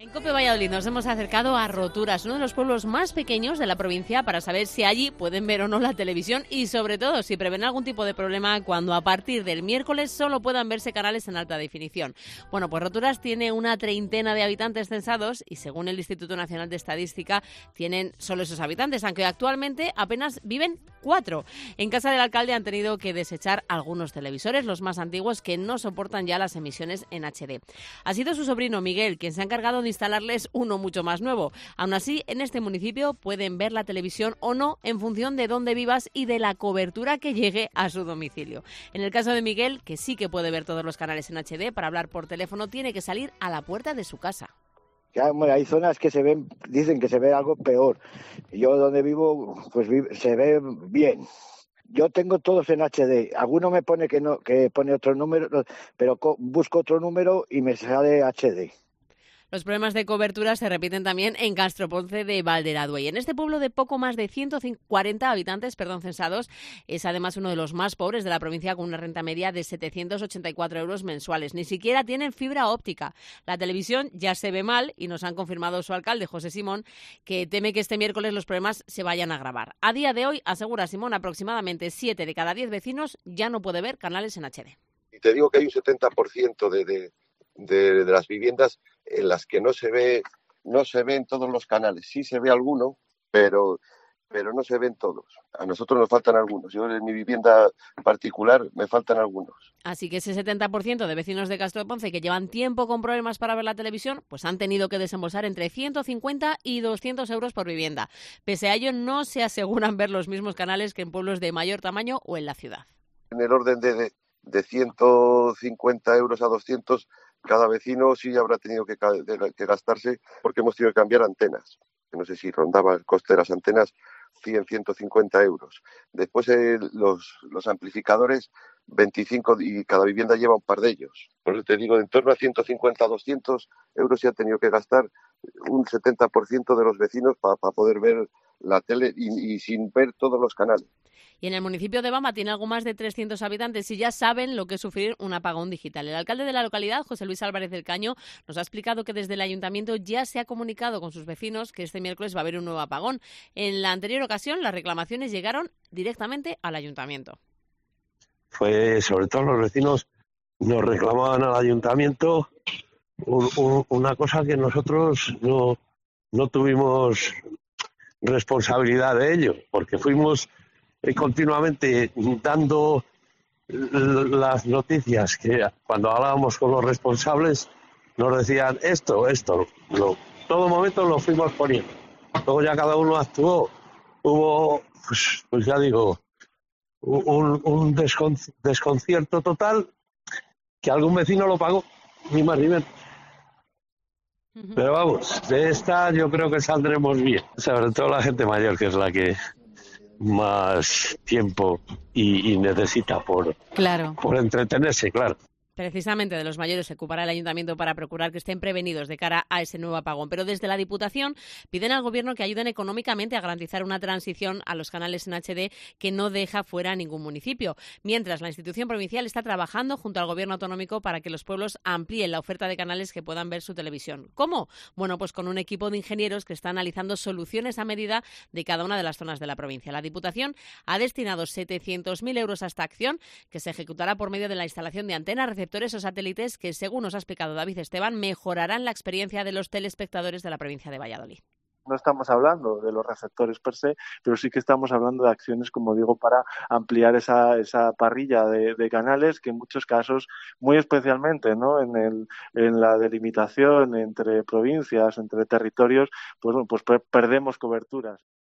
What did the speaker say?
COPE Valladolid nos hemos acercado a Roturas, uno de los pueblos más pequeños de la provincia, para saber si allí pueden ver o no la televisión y, sobre todo, si prevén algún tipo de problema cuando a partir del miércoles solo puedan verse canales en alta definición. Bueno, pues Roturas tiene una treintena de habitantes censados y, según el Instituto Nacional de Estadística, tienen solo esos habitantes, aunque actualmente apenas viven 4. En casa del alcalde han tenido que desechar algunos televisores, los más antiguos, que no soportan ya las emisiones en HD. Ha sido su sobrino Miguel quien se ha encargado de instalarles uno mucho más nuevo. Aún así, en este municipio pueden ver la televisión o no en función de dónde vivas y de la cobertura que llegue a su domicilio. En el caso de Miguel, que sí que puede ver todos los canales en HD, para hablar por teléfono tiene que salir a la puerta de su casa. Ya, bueno, hay zonas que se ven, dicen que se ve algo peor. Yo donde vivo, pues se ve bien. Yo tengo todos en HD. Alguno me pone que no, que pone otro número, pero busco otro número y me sale HD. Los problemas de cobertura se repiten también en Castroponce de Valderaduey. En este pueblo de poco más de 140 habitantes censados, es además uno de los más pobres de la provincia, con una renta media de 784 euros mensuales. Ni siquiera tienen fibra óptica. La televisión ya se ve mal y nos han confirmado su alcalde, José Simón, que teme que este miércoles los problemas se vayan a agravar. A día de hoy, asegura Simón, aproximadamente 7 de cada 10 vecinos ya no puede ver canales en HD. Y te digo que hay un 70% de las viviendas en las que no se ven todos los canales. Sí se ve alguno, pero no se ven todos. A nosotros nos faltan algunos. Yo en mi vivienda particular me faltan algunos. Así que ese 70% de vecinos de Castroponce que llevan tiempo con problemas para ver la televisión, pues han tenido que desembolsar entre 150 y 200 euros por vivienda. Pese a ello, no se aseguran ver los mismos canales que en pueblos de mayor tamaño o en la ciudad. En el orden de 150 euros a 200, cada vecino sí habrá tenido que gastarse, porque hemos tenido que cambiar antenas. No sé si rondaba el coste de las antenas 100, 150 euros. Después los amplificadores, 25, y cada vivienda lleva un par de ellos. Por eso te digo, en torno a 150 a 200 euros se ha tenido que gastar un 70% de los vecinos para poder ver la tele y sin ver todos los canales. Y en el municipio de Bama tiene algo más de 300 habitantes y ya saben lo que es sufrir un apagón digital. El alcalde de la localidad, José Luis Álvarez del Caño, nos ha explicado que desde el ayuntamiento ya se ha comunicado con sus vecinos que este miércoles va a haber un nuevo apagón. En la anterior ocasión, las reclamaciones llegaron directamente al ayuntamiento. Fue, sobre todo los vecinos nos reclamaban al ayuntamiento una cosa que nosotros no tuvimos responsabilidad de ello, porque fuimos continuamente dando las noticias que cuando hablábamos con los responsables nos decían esto, todo momento lo fuimos poniendo. Luego ya cada uno actuó. Hubo, pues ya digo, un desconcierto total, que algún vecino lo pagó, ni más ni menos. Pero vamos, de esta yo creo que saldremos bien. Sobre todo la gente mayor, que es la que más tiempo y necesita por entretenerse, claro. Precisamente de los mayores se ocupará el ayuntamiento para procurar que estén prevenidos de cara a ese nuevo apagón. Pero desde la Diputación piden al Gobierno que ayuden económicamente a garantizar una transición a los canales en HD que no deja fuera a ningún municipio. Mientras, la institución provincial está trabajando junto al Gobierno autonómico para que los pueblos amplíen la oferta de canales que puedan ver su televisión. ¿Cómo? Bueno, pues con un equipo de ingenieros que está analizando soluciones a medida de cada una de las zonas de la provincia. La Diputación ha destinado 700.000 euros a esta acción, que se ejecutará por medio de la instalación de antenas, receptores o satélites que, según nos ha explicado David Esteban, mejorarán la experiencia de los telespectadores de la provincia de Valladolid. No estamos hablando de los receptores per se, pero sí que estamos hablando de acciones, como digo, para ampliar esa parrilla de canales que en muchos casos, muy especialmente, ¿no?, en la delimitación entre provincias, entre territorios, pues perdemos coberturas.